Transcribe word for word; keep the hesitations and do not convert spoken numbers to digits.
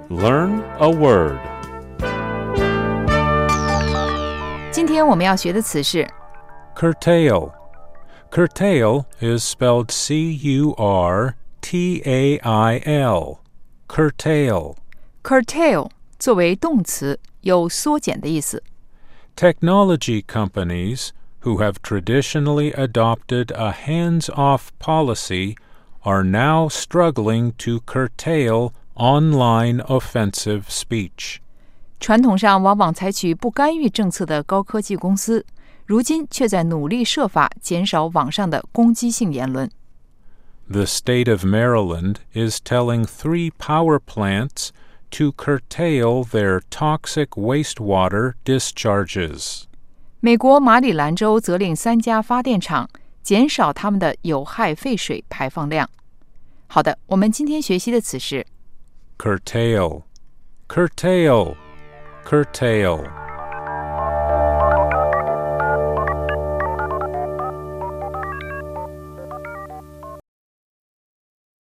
Learn a word. 今天我们要学的词是 Curtail. Curtail is spelled C U R T A I L. Curtail. curtail 作为动词，有缩减的意思。 Technology companies, who have traditionally adopted a hands-off policy, are now struggling to curtail online offensive speech. 传统上往往采取不干预政策的高科技公司，如今却在努力设法减少网上的攻击性言论。 The state of Maryland is telling three power plants to curtail their toxic wastewater discharges. 美国马里兰州责令三家发电厂减少他们的有害废水排放量。好的，我们今天学习的词是 Curtail. Curtail. Curtail.